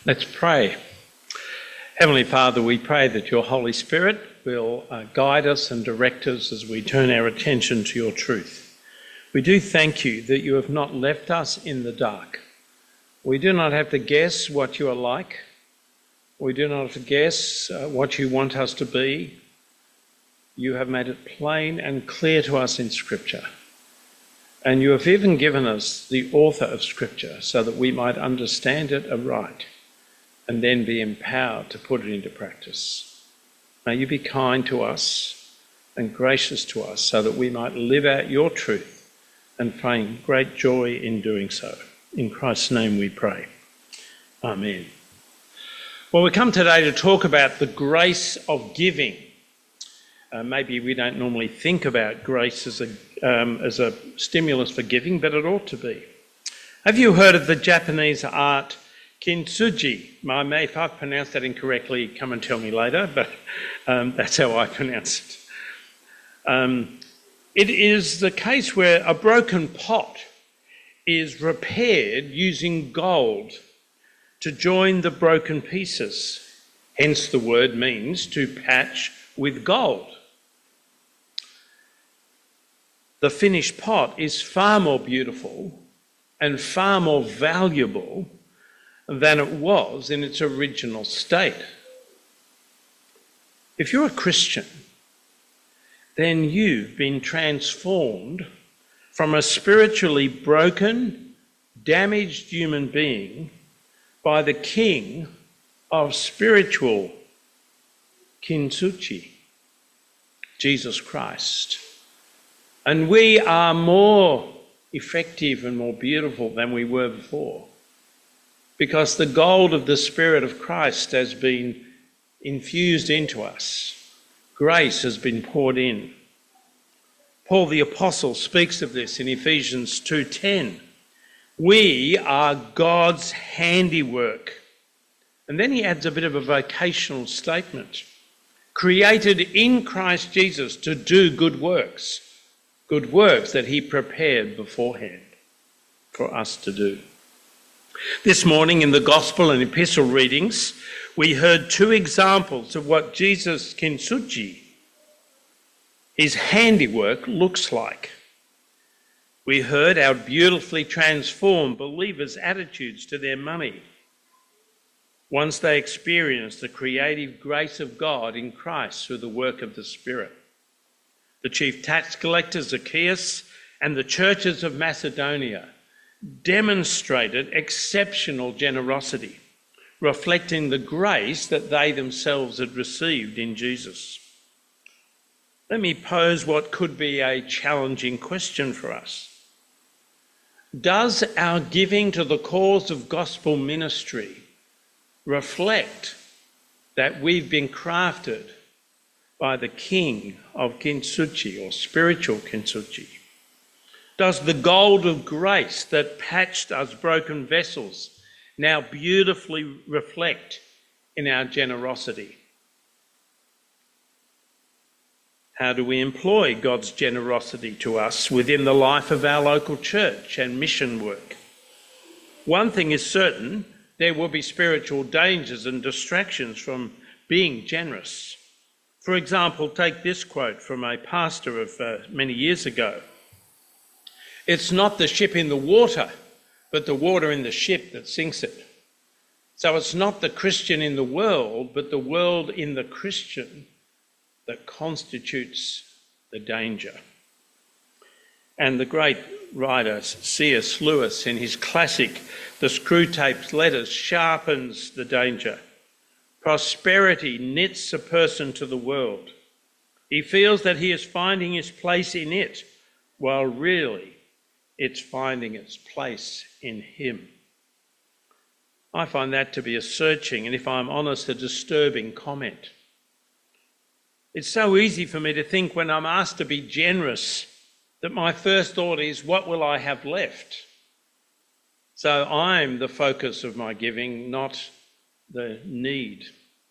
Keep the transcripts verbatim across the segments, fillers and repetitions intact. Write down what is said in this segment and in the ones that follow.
Let's pray. Heavenly Father, we pray that your Holy Spirit will uh, guide us and direct us as we turn our attention to your truth. We do thank you that you have not left us in the dark. We do not have to guess what you are like. We do not have to guess uh, what you want us to be. You have made it plain and clear to us in Scripture. And you have even given us the author of Scripture so that we might understand it aright and then be empowered to put it into practice. May you be kind to us and gracious to us so that we might live out your truth and find great joy in doing so. In Christ's name we pray. Amen. Well, we come today to talk about the grace of giving. Uh, maybe we don't normally think about grace as a, um, as a stimulus for giving, but it ought to be. Have you heard of the Japanese art kintsugi? I may, if I've pronounced that incorrectly, come and tell me later, but um, that's how I pronounce it. Um, it is the case where a broken pot is repaired using gold to join the broken pieces. Hence the word means to patch with gold. The finished pot is far more beautiful and far more valuable than it was in its original state. If you're a Christian, then you've been transformed from a spiritually broken, damaged human being by the King of spiritual kintsugi, Jesus Christ. And we are more effective and more beautiful than we were before, because the gold of the Spirit of Christ has been infused into us. Grace has been poured in. Paul the Apostle speaks of this in Ephesians two ten. We are God's handiwork. And then he adds a bit of a vocational statement. Created in Christ Jesus to do good works. Good works that he prepared beforehand for us to do. This morning in the Gospel and Epistle readings, we heard two examples of what Jesus' kintsugi, his handiwork, looks like. We heard how beautifully transformed believers' attitudes to their money once they experienced the creative grace of God in Christ through the work of the Spirit. The chief tax collector Zacchaeus and the churches of Macedonia demonstrated exceptional generosity, reflecting the grace that they themselves had received in Jesus. Let me pose what could be a challenging question for us. Does our giving to the cause of gospel ministry reflect that we've been crafted by the King of kintsugi or spiritual kintsugi? Does the gold of grace that patched us broken vessels now beautifully reflect in our generosity? How do we employ God's generosity to us within the life of our local church and mission work? One thing is certain, there will be spiritual dangers and distractions from being generous. For example, take this quote from a pastor of uh, many years ago. It's not the ship in the water, but the water in the ship that sinks it. So it's not the Christian in the world, but the world in the Christian that constitutes the danger. And the great writer C S Lewis, in his classic The Screwtape's Letters, sharpens the danger. Prosperity knits a person to the world. He feels that he is finding his place in it, while really it's finding its place in him. I find that to be a searching and, if I'm honest, a disturbing comment. It's so easy for me to think when I'm asked to be generous that my first thought is, what will I have left? So I'm the focus of my giving, not the need.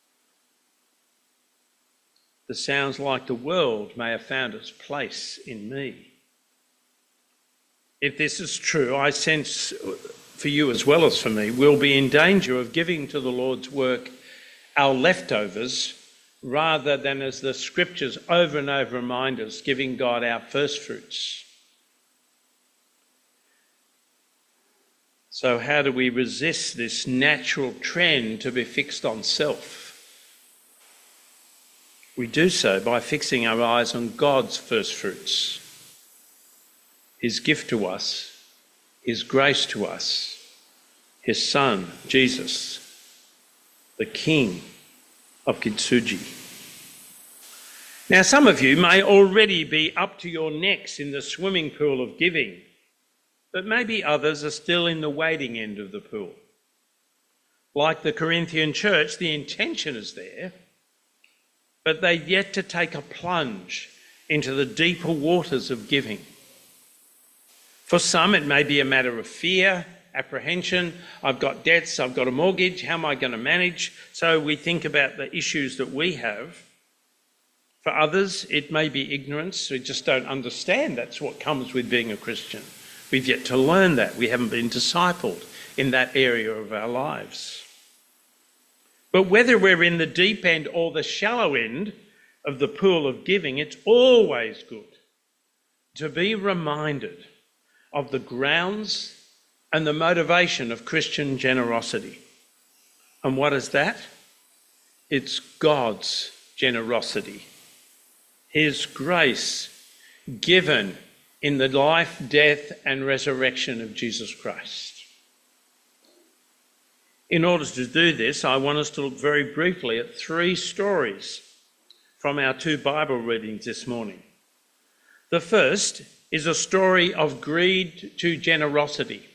That sounds like the world may have found its place in me. if this is true, I sense for you as well as for me, we'll be in danger of giving to the Lord's work our leftovers rather than, as the scriptures over and over remind us, giving God our first fruits. So how do we resist this natural trend to be fixed on self? We do so by fixing our eyes on God's first fruits, his gift to us, his grace to us, his Son, Jesus, the King of Kintsugi. Now, some of you may already be up to your necks in the swimming pool of giving, but maybe others are still in the wading end of the pool. Like the Corinthian church, the intention is there, but they've yet to take a plunge into the deeper waters of giving. For some, it may be a matter of fear, apprehension. I've got debts, I've got a mortgage, how am I going to manage? So we think about the issues that we have. For others, it may be ignorance. We just don't understand that's what comes with being a Christian. We've yet to learn that. We haven't been discipled in that area of our lives. But whether we're in the deep end or the shallow end of the pool of giving, it's always good to be reminded of the grounds and the motivation of Christian generosity. And what is that? It's God's generosity, his grace given in the life, death, and resurrection of Jesus Christ. In order to do this, I want us to look very briefly at three stories from our two Bible readings this morning. The first is a story of greed to generosity,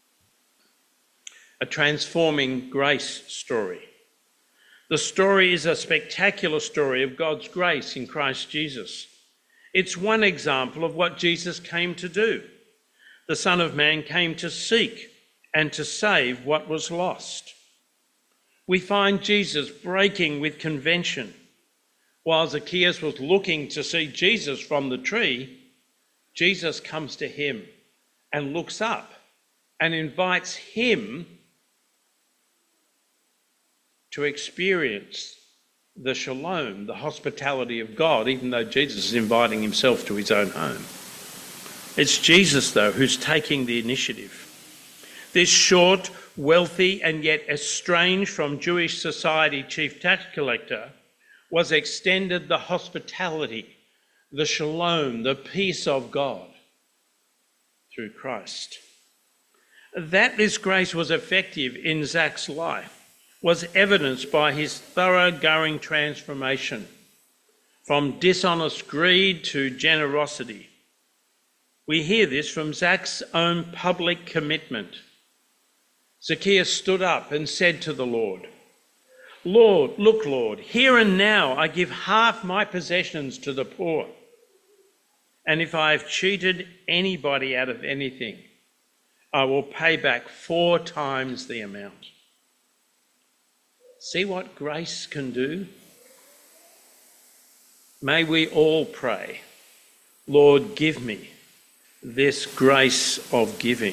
a transforming grace story. The story is a spectacular story of God's grace in Christ Jesus. It's one example of what Jesus came to do. The Son of Man came to seek and to save what was lost. We find Jesus breaking with convention. While Zacchaeus was looking to see Jesus from the tree, Jesus comes to him and looks up and invites him to experience the shalom, the hospitality of God, even though Jesus is inviting himself to his own home. It's Jesus, though, who's taking the initiative. This short, wealthy, and yet estranged from Jewish society chief tax collector was extended the hospitality, the shalom, the peace of God through Christ. That this grace was effective in Zach's life was evidenced by his thoroughgoing transformation from dishonest greed to generosity. We hear this from Zach's own public commitment. Zacchaeus stood up and said to the Lord, "Lord, look, Lord, here and now I give half my possessions to the poor. And if I have cheated anybody out of anything, I will pay back four times the amount." See what grace can do? May we all pray, Lord, give me this grace of giving.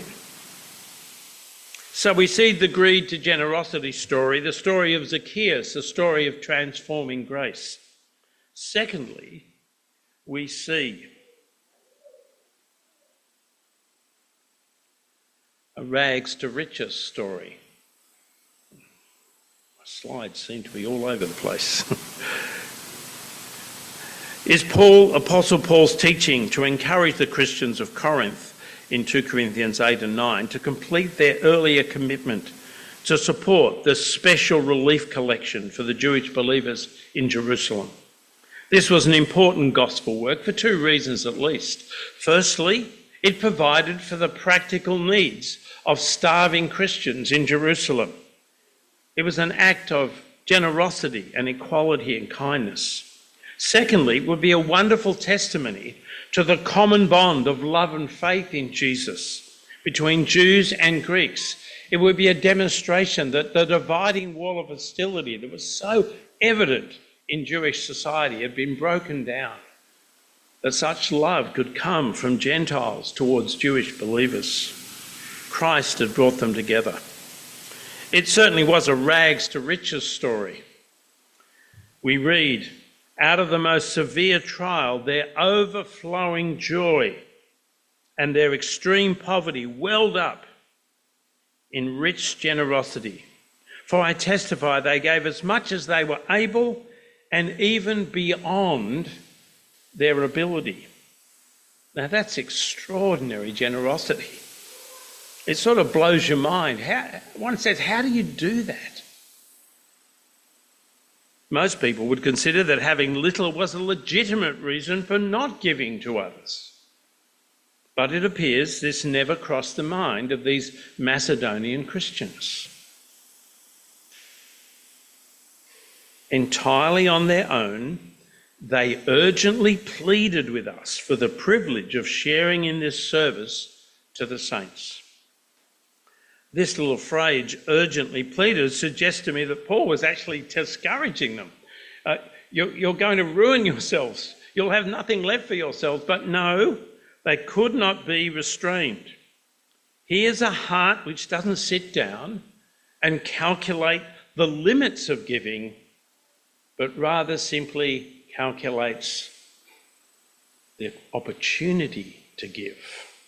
So we see the greed to generosity story, the story of Zacchaeus, a story of transforming grace. Secondly, we see a rags to riches story. My slides seem to be all over the place. Is Paul, Apostle Paul's teaching to encourage the Christians of Corinth in two Corinthians eight and nine to complete their earlier commitment to support the special relief collection for the Jewish believers in Jerusalem. This was an important gospel work for two reasons at least. Firstly, it provided for the practical needs of starving Christians in Jerusalem. It was an act of generosity and equality and kindness. Secondly, it would be a wonderful testimony to the common bond of love and faith in Jesus between Jews and Greeks. It would be a demonstration that the dividing wall of hostility that was so evident in Jewish society had been broken down, that such love could come from Gentiles towards Jewish believers. Christ had brought them together. It certainly was a rags to riches story. We read, out of the most severe trial, their overflowing joy and their extreme poverty welled up in rich generosity. For I testify they gave as much as they were able and even beyond their ability. Now that's extraordinary generosity. It sort of blows your mind. How, one says, how do you do that? Most people would consider that having little was a legitimate reason for not giving to others. But it appears this never crossed the mind of these Macedonian Christians. Entirely on their own, they urgently pleaded with us for the privilege of sharing in this service to the saints. This little phrase, urgently pleaded, suggests to me that Paul was actually discouraging them. Uh, you're, you're going to ruin yourselves. You'll have nothing left for yourselves. But no, they could not be restrained. Here's a heart which doesn't sit down and calculate the limits of giving, but rather simply calculates the opportunity to give.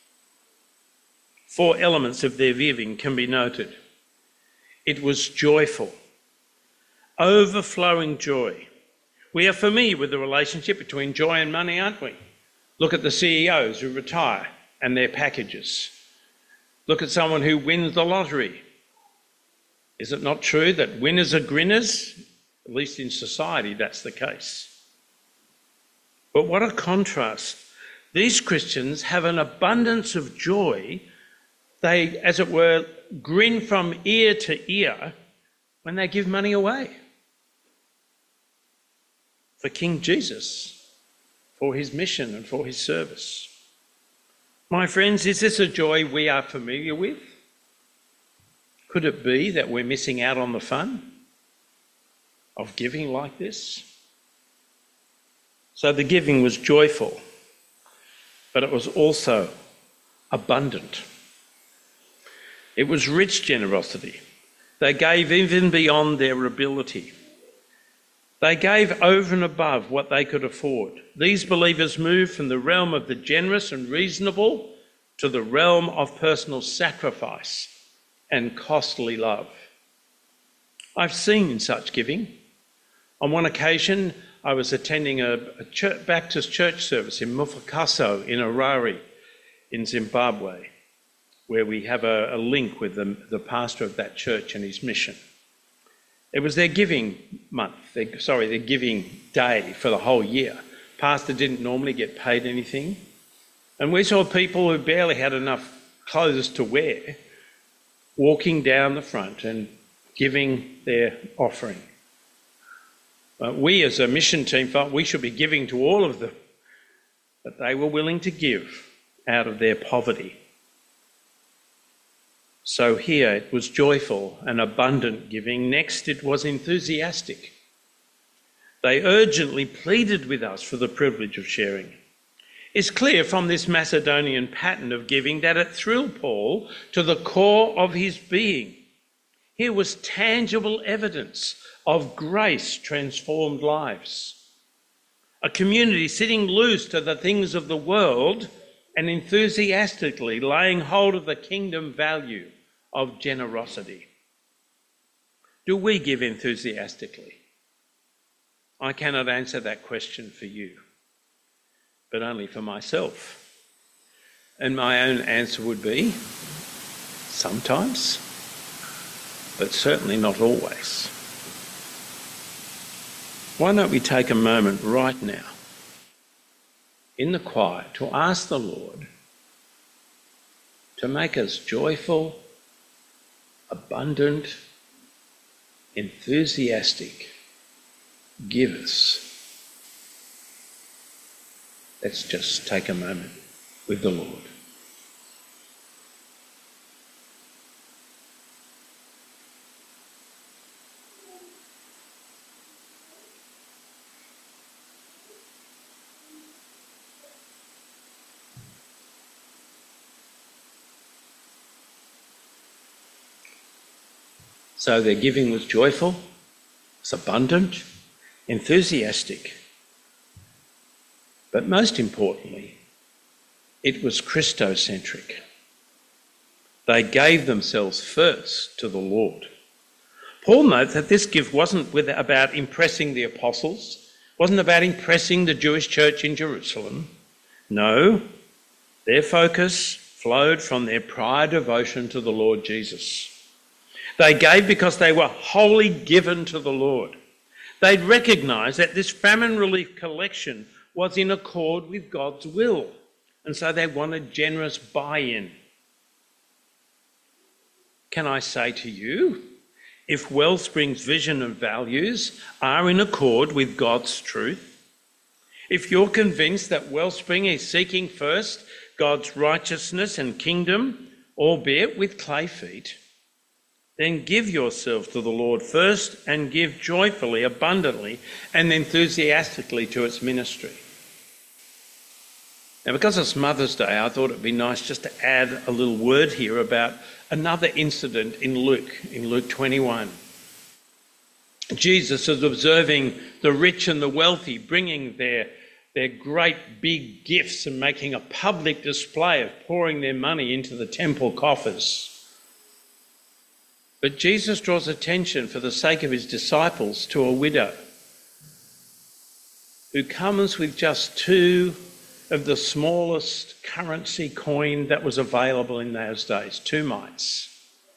Four elements of their giving can be noted. It was joyful, overflowing joy. We are familiar with the relationship between joy and money, aren't we? Look at the C E Os who retire and their packages. Look at someone who wins the lottery. Is it not true that winners are grinners? At least in society, that's the case. But what a contrast. These Christians have an abundance of joy. They, as it were, grin from ear to ear when they give money away for King Jesus, for his mission and for his service. My friends, is this a joy we are familiar with? Could it be that we're missing out on the fun of giving like this? So the giving was joyful, but it was also abundant. It was rich generosity. They gave even beyond their ability. They gave over and above what they could afford. These believers moved from the realm of the generous and reasonable to the realm of personal sacrifice and costly love. I've seen such giving. On one occasion, I was attending a, a church, Baptist church service in Mufakaso in Harare in Zimbabwe, where we have a, a link with the, the pastor of that church and his mission. It was their giving month, their, sorry, their giving day for the whole year. Pastor didn't normally get paid anything. And we saw people who barely had enough clothes to wear walking down the front and giving their offering. Uh, we as a mission team felt we should be giving to all of them, but they were willing to give out of their poverty. So here it was joyful and abundant giving. Next it was enthusiastic. They urgently pleaded with us for the privilege of sharing. It's clear from this Macedonian pattern of giving that it thrilled Paul to the core of his being. Here was tangible evidence of grace transformed lives. A community sitting loose to the things of the world and enthusiastically laying hold of the kingdom value of generosity. Do we give enthusiastically? I cannot answer that question for you, but only for myself. And my own answer would be sometimes, but certainly not always. Why don't we take a moment right now in the quiet to ask the Lord to make us joyful, abundant, enthusiastic givers. Let's just take a moment with the Lord. So their giving was joyful, was abundant, enthusiastic, but most importantly, it was Christocentric. They gave themselves first to the Lord. Paul notes that this gift wasn't about impressing the apostles, wasn't about impressing the Jewish church in Jerusalem. No, their focus flowed from their prior devotion to the Lord Jesus. They gave because they were wholly given to the Lord. They'd recognised that this famine relief collection was in accord with God's will, and so they wanted generous buy-in. Can I say to you, if Wellspring's vision and values are in accord with God's truth, if you're convinced that Wellspring is seeking first God's righteousness and kingdom, albeit with clay feet, then give yourself to the Lord first and give joyfully, abundantly and enthusiastically to its ministry. Now, because it's Mother's Day, I thought it'd be nice just to add a little word here about another incident in Luke, in Luke twenty-one. Jesus is observing the rich and the wealthy bringing their, their great big gifts and making a public display of pouring their money into the temple coffers. But Jesus draws attention for the sake of his disciples to a widow who comes with just two of the smallest currency coin that was available in those days, two mites.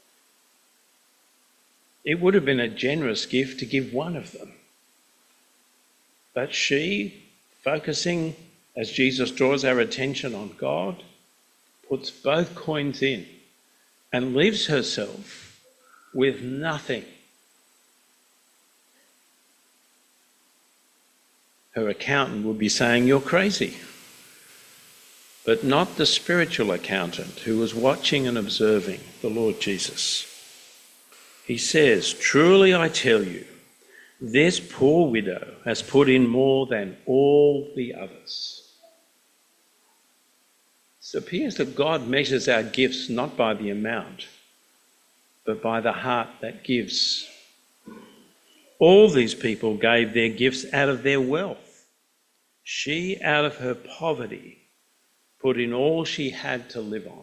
It would have been a generous gift to give one of them. But she, focusing as Jesus draws our attention on God, puts both coins in and leaves herself with nothing. Her accountant would be saying, "You're crazy." But not the spiritual accountant who was watching and observing the Lord Jesus. He says, "Truly I tell you, this poor widow has put in more than all the others." It appears that God measures our gifts not by the amount, but by the heart that gives. All these people gave their gifts out of their wealth. She, out of her poverty, put in all she had to live on.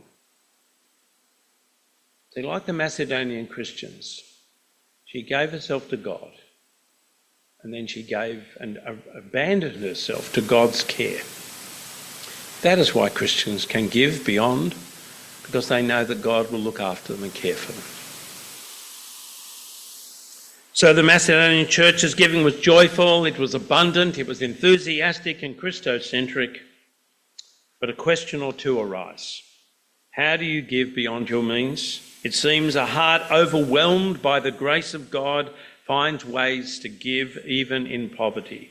See, like the Macedonian Christians, she gave herself to God, and then she gave and abandoned herself to God's care. That is why Christians can give beyond, because they know that God will look after them and care for them. So the Macedonian church's giving was joyful, it was abundant, it was enthusiastic and Christocentric. But a question or two arise. How do you give beyond your means? It seems a heart overwhelmed by the grace of God finds ways to give even in poverty.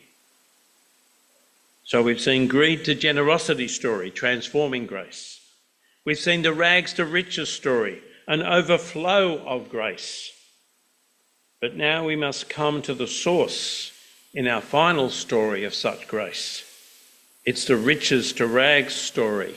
So we've seen greed to generosity story, transforming grace. We've seen the rags to riches story, an overflow of grace. But now we must come to the source in our final story of such grace. It's the riches to rags story,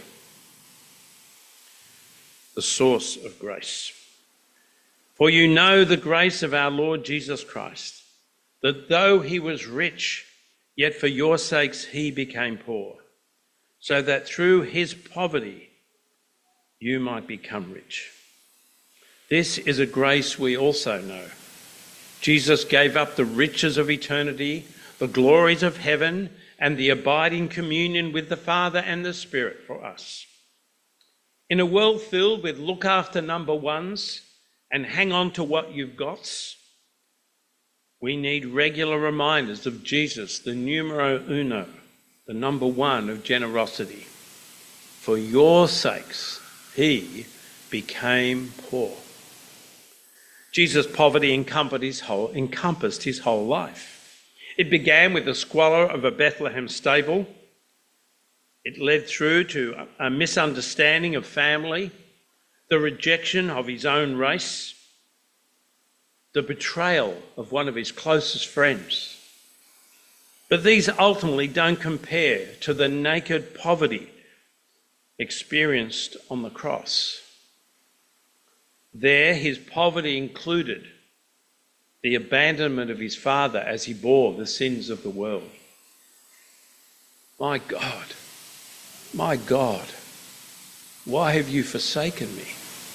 the source of grace. For you know the grace of our Lord Jesus Christ, that though he was rich, yet for your sakes he became poor, so that through his poverty you might become rich. This is a grace we also know. Jesus gave up the riches of eternity, the glories of heaven, and the abiding communion with the Father and the Spirit for us. In a world filled with look after number ones and hang on to what you've got, we need regular reminders of Jesus, the numero uno, the number one of generosity. For your sakes, he became poor. Jesus' poverty encompassed his whole, encompassed his whole life. It began with the squalor of a Bethlehem stable. It led through to a misunderstanding of family, the rejection of his own race, the betrayal of one of his closest friends. But these ultimately don't compare to the naked poverty experienced on the cross. There, his poverty included the abandonment of his Father as he bore the sins of the world. My God, my God, why have you forsaken me?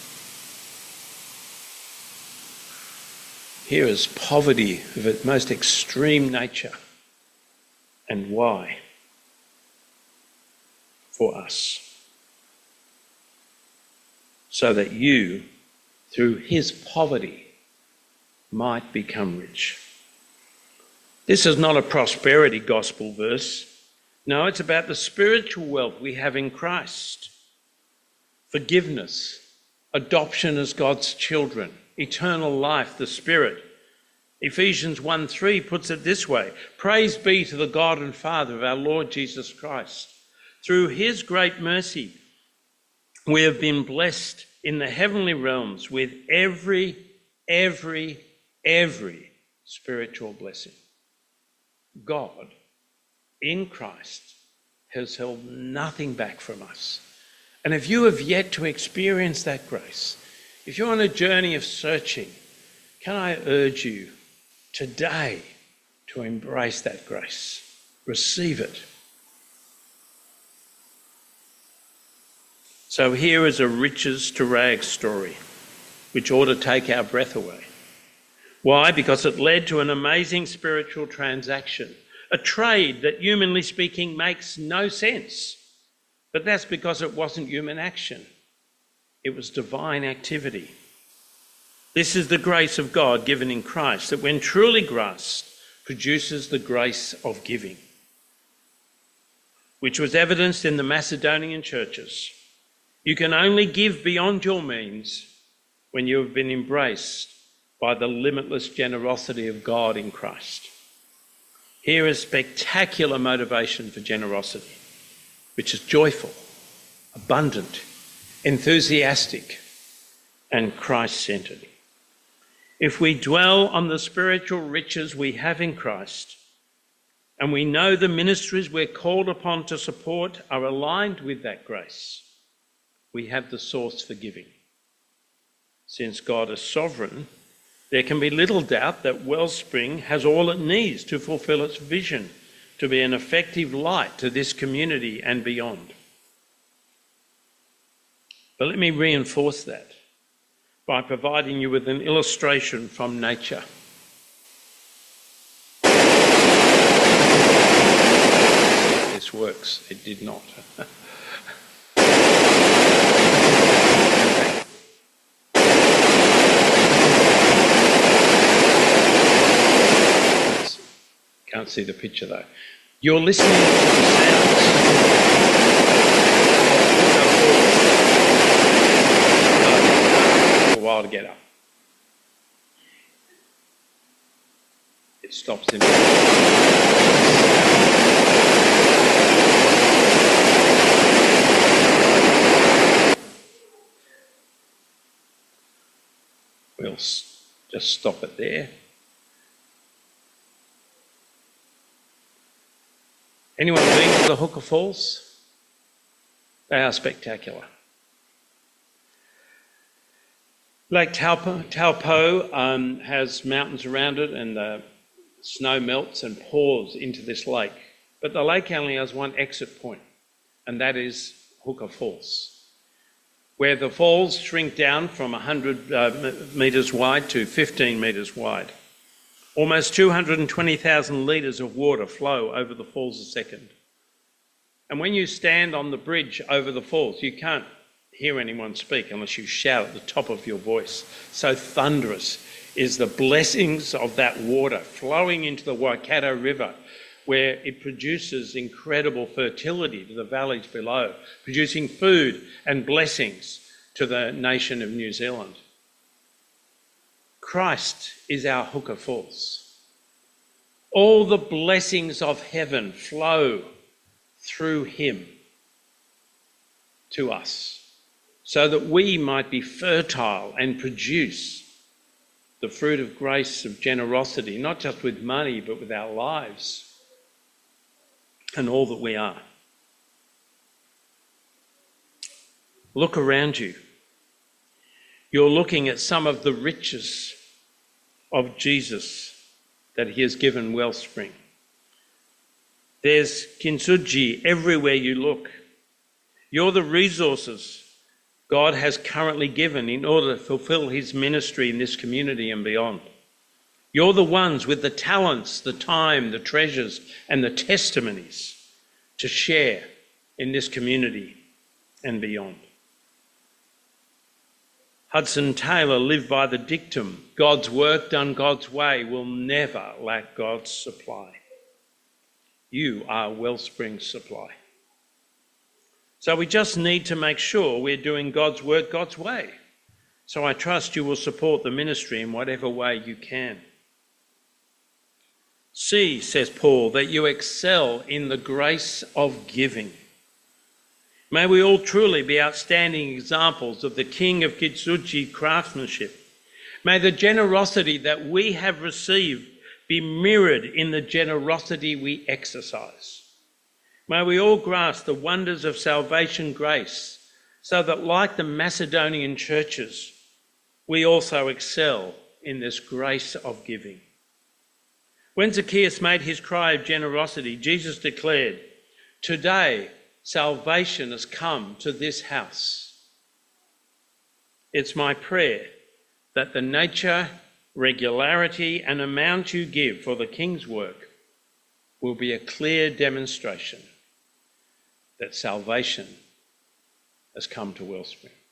Here is poverty of its most extreme nature. And why? For us. So that you, through his poverty, might become rich. This is not a prosperity gospel verse. No, it's about the spiritual wealth we have in Christ. Forgiveness, adoption as God's children, eternal life, the Spirit. Ephesians one three puts it this way: praise be to the God and Father of our Lord Jesus Christ. Through his great mercy, we have been blessed in the heavenly realms with every, every, every spiritual blessing. God, in Christ, has held nothing back from us. And if you have yet to experience that grace, if you're on a journey of searching, can I urge you today to embrace that grace? Receive it. So here is a riches to rags story, which ought to take our breath away. Why? Because it led to an amazing spiritual transaction, a trade that, humanly speaking, makes no sense. But that's because it wasn't human action. It was divine activity. This is the grace of God given in Christ, that when truly grasped, produces the grace of giving, which was evidenced in the Macedonian churches. You can only give beyond your means when you have been embraced by the limitless generosity of God in Christ. Here is spectacular motivation for generosity, which is joyful, abundant, enthusiastic, and Christ-centred. If we dwell on the spiritual riches we have in Christ, and we know the ministries we're called upon to support are aligned with that grace, we have the source for giving. Since God is sovereign, there can be little doubt that Wellspring has all it needs to fulfil its vision, to be an effective light to this community and beyond. But let me reinforce that by providing you with an illustration from nature. This works. It did not. Can't see the picture though. You're listening to the sounds of a while to get up. It stops in. We'll just stop it there. Anyone been to the Hooker Falls? They are spectacular. Lake Taupo, Taupo um, has mountains around it, and the snow melts and pours into this lake. But the lake only has one exit point, and that is Hooker Falls, where the falls shrink down from one hundred uh, metres wide to fifteen metres wide. Almost two hundred twenty thousand litres of water flow over the falls a second. And when you stand on the bridge over the falls, you can't hear anyone speak unless you shout at the top of your voice. So thunderous is the blessings of that water flowing into the Waikato River, where it produces incredible fertility to the valleys below, producing food and blessings to the nation of New Zealand. Christ is our Hooker Falls. All the blessings of heaven flow through him to us, so that we might be fertile and produce the fruit of grace, of generosity, not just with money, but with our lives and all that we are. Look around you. You're looking at some of the riches of Jesus that he has given Wellspring. There's kintsugi everywhere you look. You're the resources God has currently given in order to fulfill his ministry in this community and beyond. You're the ones with the talents, the time, the treasures, and the testimonies to share in this community and beyond. Hudson Taylor lived by the dictum, God's work done God's way will never lack God's supply. You are Wellspring's supply. So we just need to make sure we're doing God's work God's way. So I trust you will support the ministry in whatever way you can. See, says Paul, that you excel in the grace of giving. May we all truly be outstanding examples of the King of Kintsugi craftsmanship. May the generosity that we have received be mirrored in the generosity we exercise. May we all grasp the wonders of salvation grace so that, like the Macedonian churches, we also excel in this grace of giving. When Zacchaeus made his cry of generosity, Jesus declared, "Today salvation has come to this house." It's my prayer that the nature, regularity, and amount you give for the King's work will be a clear demonstration that salvation has come to Wellspring.